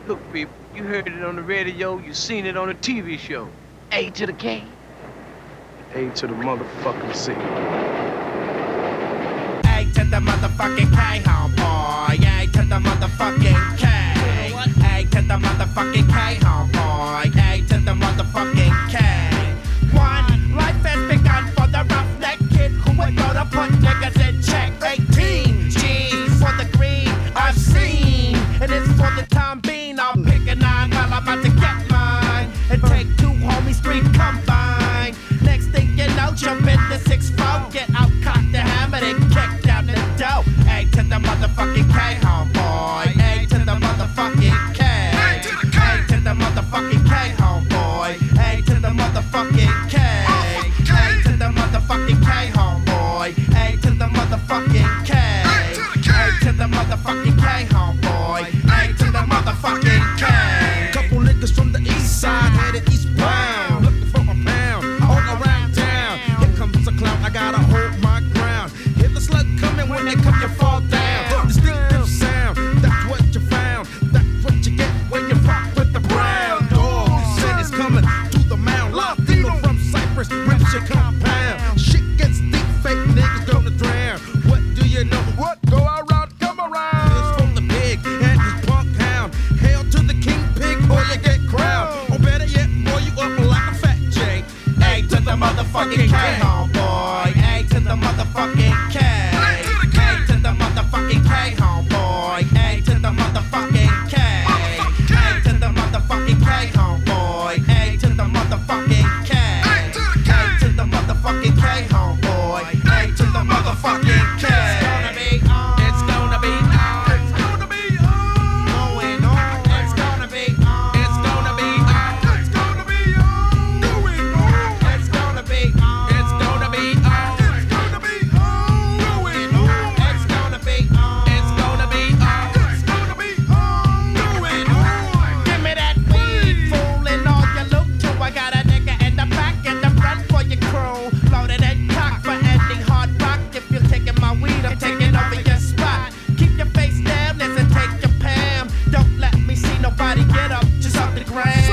Look, people, you heard it on the radio, you seen it on a TV show. A to the K. A to the motherfucking C. A to the motherfucking K, homeboy. A to the motherfucking K. A to the motherfucking K, homeboy. A to the motherfucking K. One, life has begun for the roughneck kid who would go to put niggas in check. 18 G's for the green I've seen. And it's for the time being. I'll pick a 9 while I'm about to get mine. And take 2 homies, 3 combined. Next thing you know, jump in the 6-4. Get out, cock the hammer, and kick down the dough. A to the motherfucking K, homeboy. A to the motherfucking K. A to the motherfucking K, homeboy. A to the motherfucking K. A to the motherfucking K, homeboy. A to the motherfucking K. A to the motherfucking K, homeboy. A to the motherfucking K. Couple niggas from the east side headed eastbound, looking for a pound all around town. Here comes a clown, I gotta hold my ground. Hear the slug coming, when they come, you fall down. Distinctive sound, that's what you found. That's what you get when you rock with the brown dog. Said it's coming to the mound. Latino from Cyprus, rips your compound. Shit gets deep, fake niggas gonna drown. What do you know? What go around, come around. It's from the pig and his punk hound. Hail to the king pig, or you get crowned. Or better yet, boy, you up like a fat J. A to the motherfucking K, homeboy. A to the motherfucking K. A to the motherfucking K, homeboy. A to the motherfucking K. A to the motherfucking K, homeboy. A to the motherfucking K. A to the motherfucking K, homeboy. A to the motherfucking K. It's gonna be on. It's gonna be on. Going on. It's gonna be on. It's gonna be on. It's gonna be on. Going on. It's gonna be on. It's gonna be on. It's gonna be on. Going on. It's gonna be on. It's gonna be on. It's gonna be on. Going on. Give me that weed, fool, and all your loot too. I got a nigga in the back and the front for your crew. Loaded and cocked for ending hard rock. If you're taking my weed, I'm taking over your spot. Keep your face down, listen, take your Pam. Don't let me see nobody get up, just off the ground.